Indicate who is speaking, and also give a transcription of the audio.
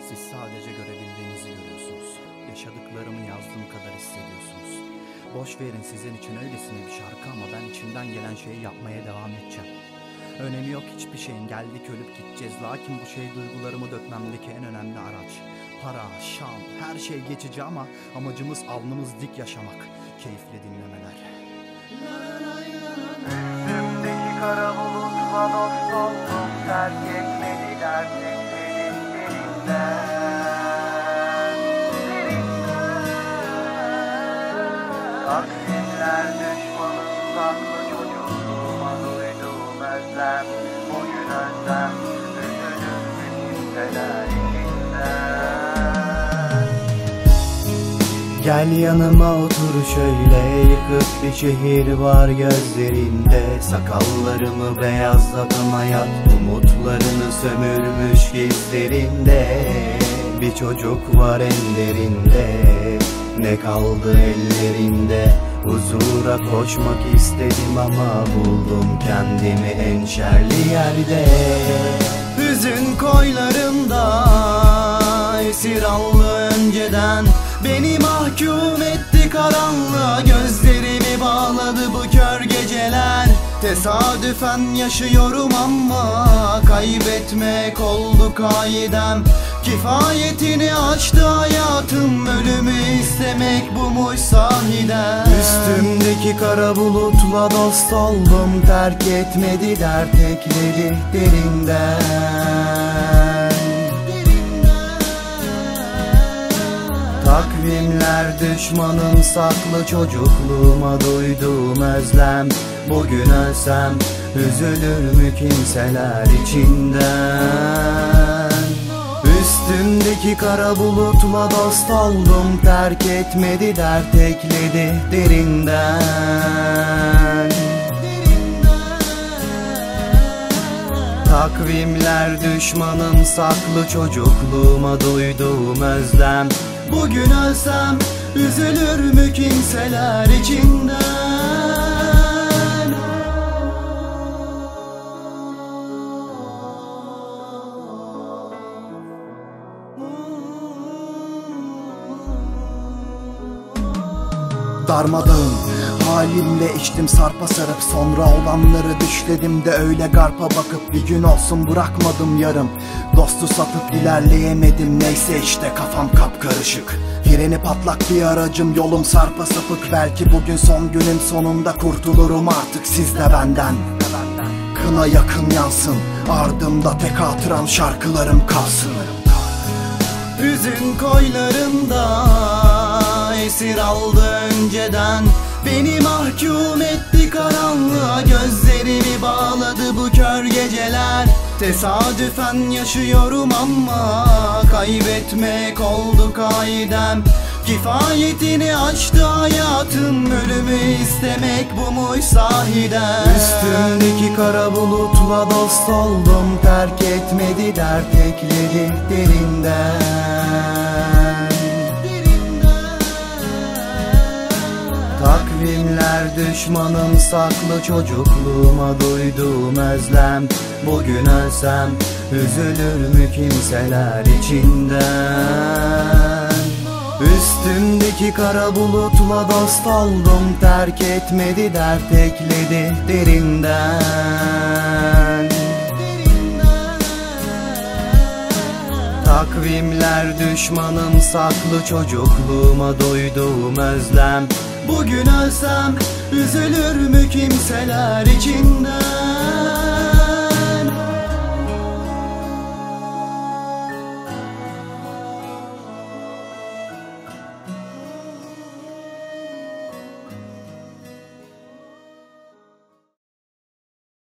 Speaker 1: Siz sadece görebildiğinizi görüyorsunuz. Yaşadıklarımı yazdığım kadar hissediyorsunuz. Boş verin, sizin için öylesine bir şarkı ama ben içimden gelen şeyi yapmaya devam edeceğim. Önemi yok hiçbir şeyin, geldik ölüp gideceğiz. Lakin bu şey duygularımı dökmemdeki en önemli araç. Para, şan, her şey geçici ama amacımız alnımız dik yaşamak. Keyifli dinlemeler.
Speaker 2: Üstümdeki kara bulutla dost oldum, terk etmediler teklerin derinden. Taksimler düşmanın saklı çocukluğuma duyduğum özlem. Bugün özlem, üzülür kimseler içinden.
Speaker 3: Gel yanıma otur şöyle, yıkık bir şehir var gözlerinde. Sakallarımı beyazlatan hayat umutlarını sömürmüş gizlerinde. Bir çocuk var ellerinde, ne kaldı ellerinde. Huzura koşmak istedim ama buldum kendimi en şerli yerde. Hüzün koylarında esir aldı önceden. Beni mahkum etti karanlığa, gözlerimi bağladı bu kör geceler. Tesadüfen yaşıyorum ama kaybetmek oldu kaidem. Kifayetini açtı hayatım, ölümü istemek bumuş sahiden. Üstümdeki kara bulutla dost oldum, terk etmedi dert ekledi derinden. Takvimler düşmanım saklı çocukluğuma duyduğum özlem. Bugün ölsem üzülür mü kimseler içinden. Üstümdeki kara bulutla dost oldum, terk etmedi dert ekledi derinden. Takvimler düşmanım saklı çocukluğuma duyduğum özlem. Bugün ölsem üzülür mü kimseler içinden.
Speaker 1: Darmadağın halimle içtim sarpa sarıp, sonra olanları düşledim de öyle garpa bakıp. Bir gün olsun bırakmadım yarım, dostu satıp ilerleyemedim. Neyse işte kafam kapkarışık, freni patlak bir aracım, yolum sarpa sapık. Belki bugün son günüm, sonunda kurtulurum artık siz de benden. Kına yakın yansın, ardımda tek hatıram şarkılarım kalsın.
Speaker 3: Hüzün koylarında esir aldı önceden. Beni mahkum etti karanlığa, gözlerimi bağladı bu kör geceler. Tesadüfen yaşıyorum ama kaybetmek oldu kaidem. Kifayetini açtı hayatım, ölümü istemek bumuş sahiden. Üstümdeki kara bulutla dost oldum, terk etmedi dert ekledi derinden. Takvimler düşmanım saklı çocukluğuma duyduğum özlem. Bugün ölsem üzülür mü kimseler içinden. Üstümdeki kara bulutla dost oldum, terk etmedi dert ekledi derinden. Takvimler düşmanım saklı çocukluğuma duyduğum özlem. Bugün ölsem üzülür mü kimseler içinden.